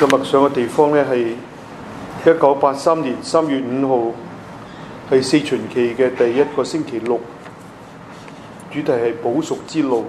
嘅默想嘅地方呢，係1983年3月5號，係四旬期嘅第一個星期六，主題係補贖之路。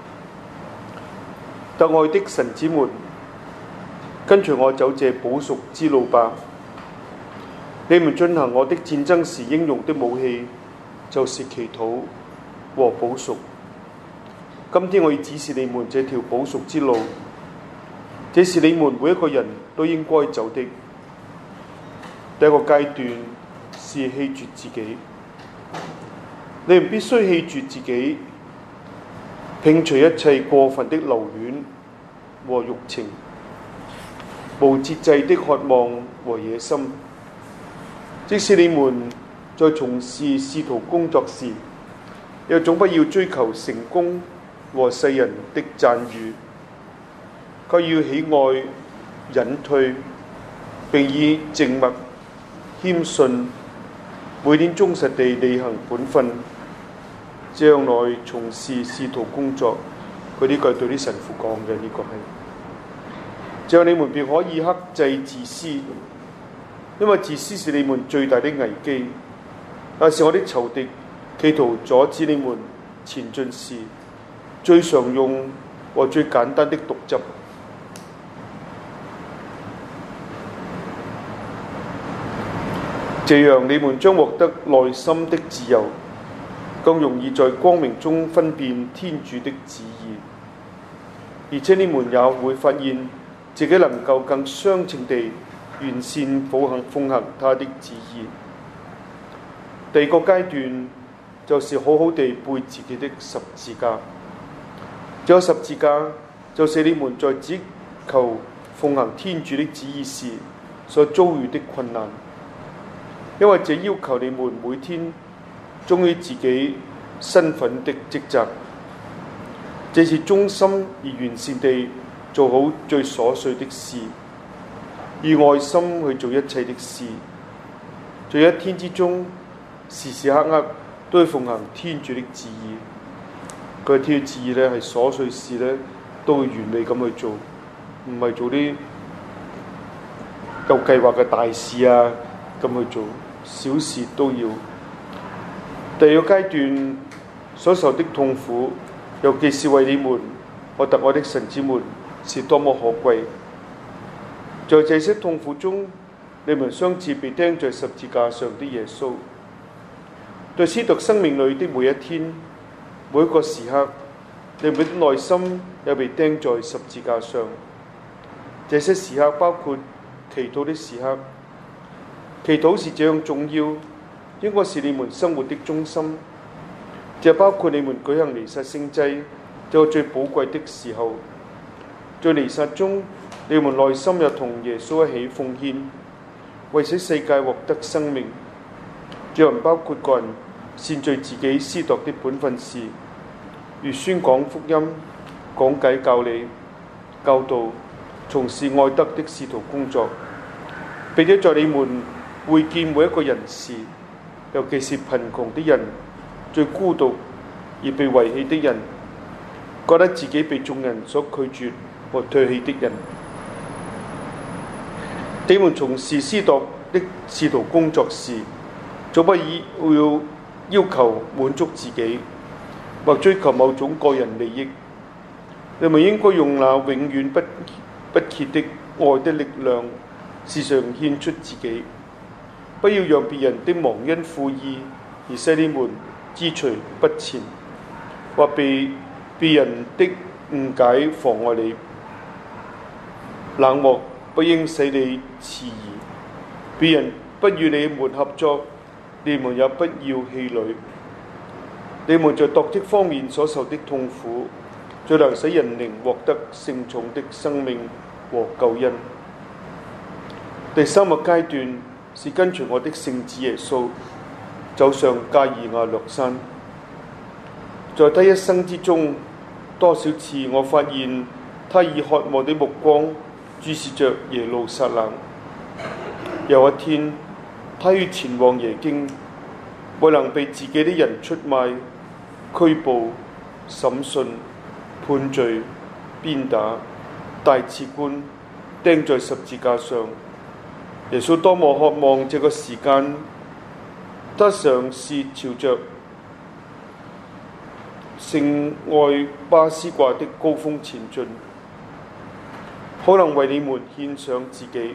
特愛的神子們，跟隨我走這補贖之路吧。你們進行我的戰爭時應用的武器，就是祈禱和補贖。今天我要指示你們這條補贖之路，這是你們每一個人都應該走的。第一個階段是棄絕自己，你們必須棄絕自己，摒除一切過分的留戀和慾情，無節制的渴望和野心。即使你們在從事使徒工作時，又總不要追求成功和世人的讚譽，卻要喜愛隱退，並以靜默謙遜每天忠實地履行本分，這樣來從事使徒工作。佢呢句對啲神父講嘅，呢個係，這樣你們便可以克制自私，因為自私是你們最大的危機，但是我的仇敵企圖阻止你們前進時最常用和最簡單的毒汁。這樣你們將獲得內心的自由，更容易在光明中分辨天主的旨意，而且你們也會發現自己能夠更相稱地完善奉行他的旨意。第二個階段就是好好地背自己的十字架。這個十字架就是你們在只求奉行天主的旨意時所遭遇的困難，因為這要求你們每天忠於自己身份的職責，這是忠心而完善地做好最瑣碎的事，以愛心去做一切的事，在一天之中時時刻刻都要奉行天主的旨意。佢嘅天主旨意呢，係瑣碎事呢都會完美咁去做，唔係做啲有計劃嘅大事啊咁去做，小事都要。第二個階段所受的痛苦，尤其是為你們我特愛的神子們，是多麼可貴。在這些痛苦中，你們相似被釘在十字架上的耶穌，對司鐸生命裏的每一天每一個時刻，你們的內心也被釘在十字架上。這些時刻包括祈禱的時刻，祈禱是這樣重要，應該是你們生活的中心。這包括你們舉行彌撒聖祭，這個最寶貴的時候。在彌撒中，你們內心又同耶穌一起奉獻，為使世界獲得生命。這樣包括個人善盡自己司鐸的本分事，如宣講福音、講解教理、教導、從事愛德的使徒工作，並且在你們會見每一個人時，尤其是貧窮的人、最孤獨而被遺棄的人、覺得自己被眾人所拒絕和唾棄的人，你們從事司鐸的使徒工作時，總不要求滿足自己，或追求某種個人利益。你們應該用那永遠不竭的愛的力量，時常獻出自己，不要讓別人的忘恩負義而使你們支取不前，或被別人的誤解妨礙你。冷漠不應使你遲疑，別人不與你們合作，你們也不要氣餒。你們在度職方面所受的痛苦，最能使人靈獲得聖寵的生命和救恩。第三個階段是跟隨我的聖子耶穌，走上加爾瓦略山。在他一生之中，多少次我發現他以渴望的目光注視着耶路撒冷。有一天，他要前往耶經，未能被自己的人出賣、拘捕、審訊、判罪、鞭打、大辭官、 釘在十字架上。耶穌多麼渴望這個時間，他嘗試朝着聖愛巴斯掛的高峰前進，可能為你們獻上自己。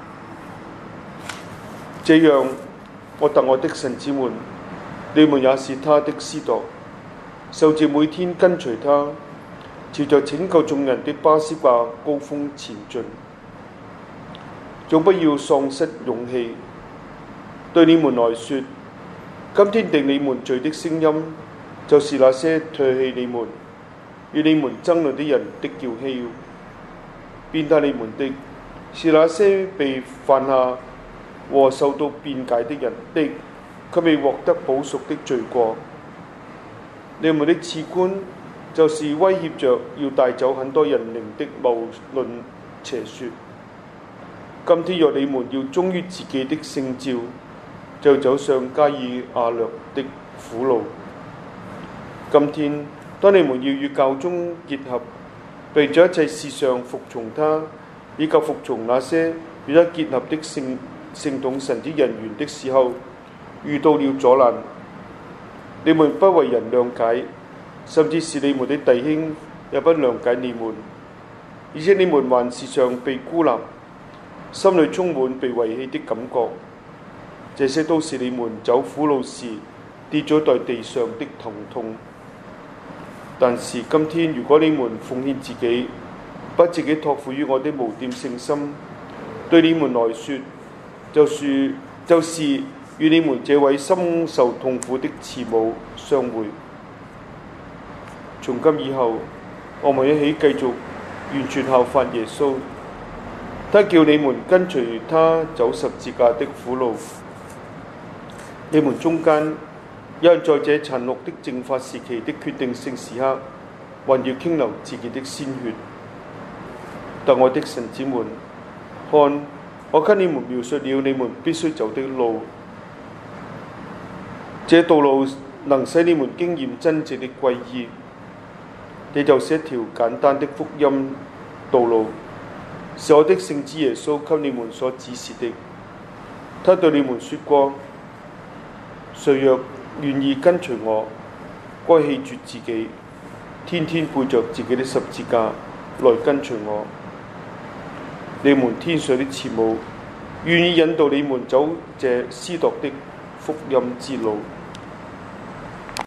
這樣，我特愛的神子們，你們也是他的司鐸，受召每天跟隨他，朝着拯救眾人的巴斯掛高峰前進。總不要喪失勇氣。對你們來說，今天定你們罪的聲音，就是那些唾棄你們、與你們爭論的人的叫囂；鞭打你們的，是那些被犯下和受到辯解的人的，卻未獲得補贖的罪過。你們的刺官，就是威脅着要帶走很多人靈的謬論邪說。今天若你們要忠於自己的聖召，就走上加爾亞略的苦路。今天當你們要與教宗結合，為咗一切事上服從他，以及服從那些與他結合的聖統神的人員的時候，遇到了阻攔，你們不為人諒解，甚至是你們的弟兄也不諒解你們，而且你們還時常被孤立，心裏充滿被遺棄的感覺。這些都是你們走苦路時跌咗在地上的疼痛。但是今天，如果你們奉獻自己，把自己託付於我的無玷聖心，對你們來說，就是與你們這位深受痛苦的慈母相會。從今以後，我們一起繼續完全效法耶穌。他叫你們跟隨他走十字架的苦路。你們中間有人在這殘酷的正法時期的決定性時刻，還要傾流自己的鮮血。特愛的神子們，看，我給你們描述了你們必須走的路。這道路能使你們經驗真正的歸依。這就是一條簡單的福音道路，是我的聖子耶穌給你們所指示的。他對你們說過：誰若願意跟隨我，該棄絕自己，天天背着自己的十字架來跟隨我。你們天上的慈母願意引導你們走這司鐸的福音之路。